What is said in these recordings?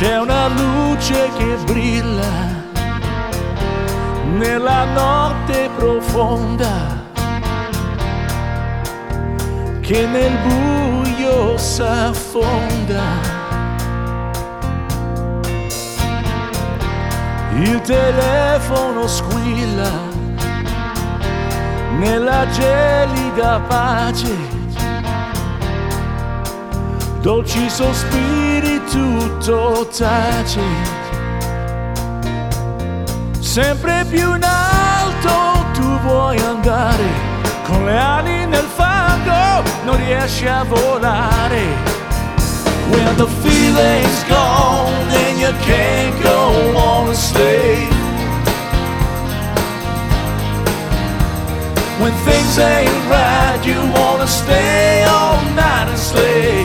C'è una luce che brilla nella notte profonda, che nel buio s'affonda. Il telefono squilla nella gelida pace, dolci sospiri tutto tace. Sempre più in alto tu vuoi andare, con le ali nel fango non riesci a volare. When the feeling's gone and you can't go on a slave, when things ain't right you wanna stay all night and slave.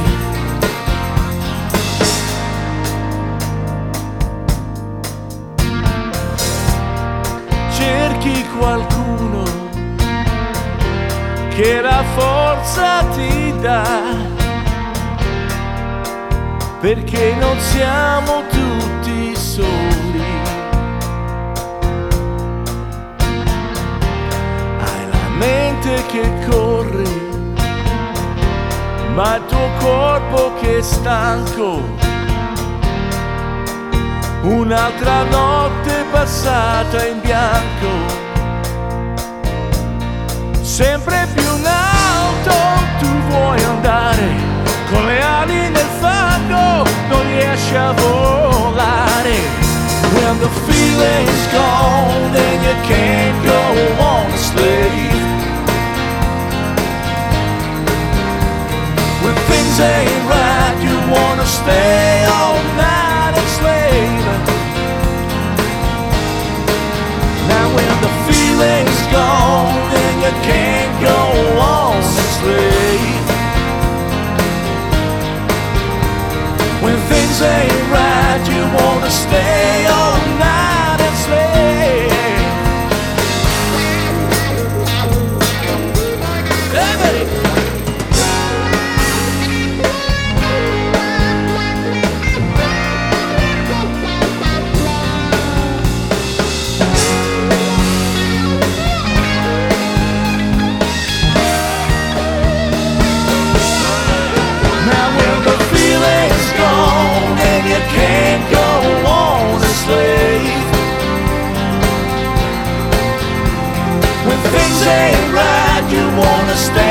Cerchi qualcuno che la forza ti dà, perché non siamo tutti soli. Hai la mente che corre, ma il tuo corpo che è stanco. Un'altra notte passata in bianco. Sempre più in alto tu vuoi andare, con le ali nel fango non riesci a volare. When the feeling's gone and you can't go on a slave, when things ain't right you wanna stay all night and slave. Now when the feeling's gone and you can't go on a slave, when things ain't right you wanna stay all night and slave. Hey, baby. Now when the feeling's gone and you can't go on a slave, when things ain't right you wanna stay